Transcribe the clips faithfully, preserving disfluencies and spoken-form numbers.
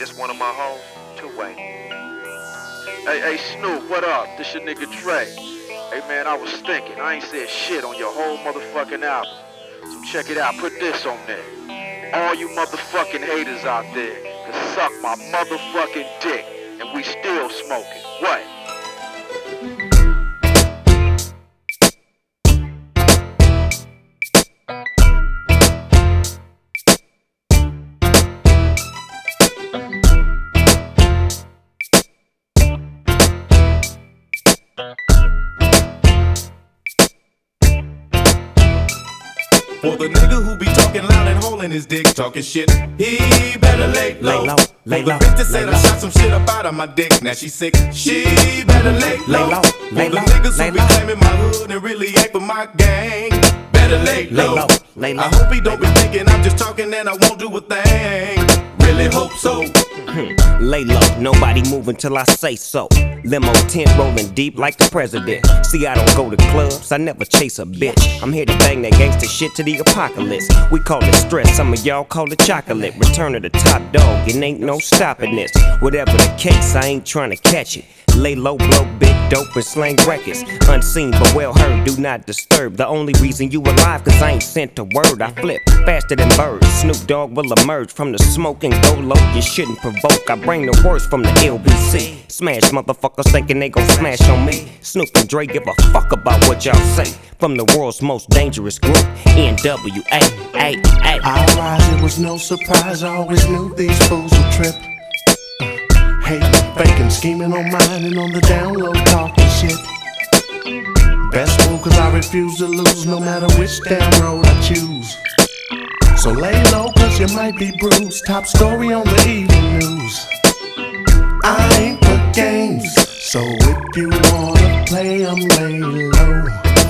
This one of my hoes, two-way. Hey, hey, Snoop, what up? This your nigga Dre. Hey, man, I was thinking. I ain't said shit on your whole motherfucking album. So check it out. Put this on there. All you motherfucking haters out there can suck my motherfucking dick. And we still smoking. What? For the nigga who be talking loud and holding his dick, talking shit, he better lay low. Lay low, lay For the low, bitch that said lay I low. shot some shit up out of my dick, now she sick, she better lay low. Lay low, lay For the low, niggas lay who be low. claiming my hood and really ain't for my gang, better lay Lay low. low, lay low. I hope he don't be thinking I'm just talking and I won't do a thing. Really hope so. Lay low, nobody move until I say so. Limo tent rolling deep like the president. See, I don't go to clubs, I never chase a bitch. I'm here to bang that gangsta shit to the apocalypse. We call it stress, some of y'all call it chocolate. Return of the top dog, it ain't no stopping this. Whatever the case, I ain't trying to catch it. Lay low, blow big dope and slang records. Unseen but well heard, do not disturb. The only reason you alive, cause I ain't sent a word. I flip faster than birds. Snoop Dogg will emerge from the smoke and go low. You shouldn't provoke, I bring the worst from the L B C. Smash motherfuckers thinking they gon' smash on me. Snoop and Dre give a fuck about what y'all say. From the world's most dangerous group, N W A, A, A. I rise, it was no surprise, I always knew these fools would trip. Hating, faking, scheming on mine and on the down low, talking shit. Best move cause I refuse to lose no matter which damn road I choose. So lay low cause you might be bruised. Top story on the evening news. I ain't for games, so if you wanna play, I'm lay low.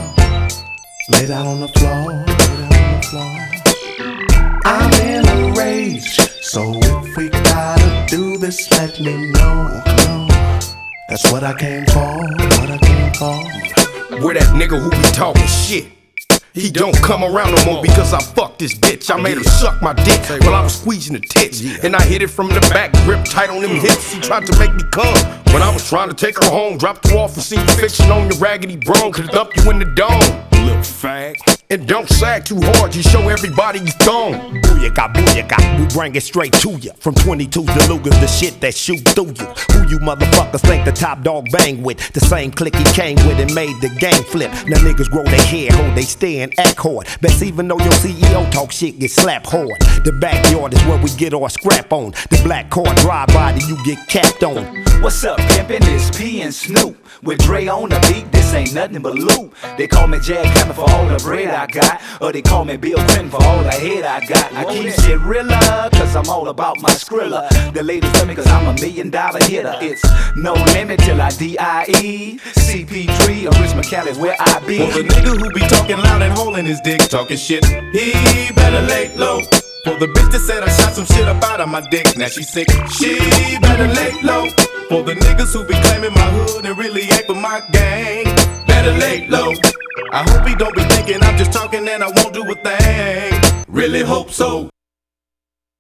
Lay down on the floor, lay down on the floor. I'm in a rage, so if we gotta do this, let me know. That's what I came for, what I came for. Where that nigga who be talking shit, he don't come around no more because I fucked this bitch. I made her suck my dick while I was squeezing the tits, and I hit it from the back, grip tight on them hips. He tried to make me come when I was trying to take her home. Dropped her off and seen fiction on your raggedy bone. Could dump you in the dome, little fag. And don't sag too hard, you show everybody you thong. Booyaka, booyaka, we bring it straight to ya. From twenty-twos to Lugers, the shit that shoot through you. Who you motherfuckers think the top dog bang with? The same clique he came with and made the game flip. Now niggas grow their hair, hold they stand, act hard. Best even though your C E O talk shit, get slapped hard. The backyard is where we get our scrap on. The black car drive by that you get capped on. What's up, pimpin'? It's P and Snoop. With Dre on the beat, this ain't nothing but loot. They call me Jack Hammer for all the bread I got, or they call me Bill Clinton for all the head I got. I keep shit realer, cause I'm all about my skrilla. The ladies love me cause I'm a million dollar hitter. It's no limit till I D I E. C P three or Rich McCallis where I be. For the nigga who be talking loud and holding his dick, talking shit, he better lay low. For the bitch that said I shot some shit up out of my dick, now she sick, she better lay low. For the niggas who be claiming my hood and really ain't for my gang, better lay low. I hope he don't be thinking I'm just talking and I won't do a thing. Really hope so.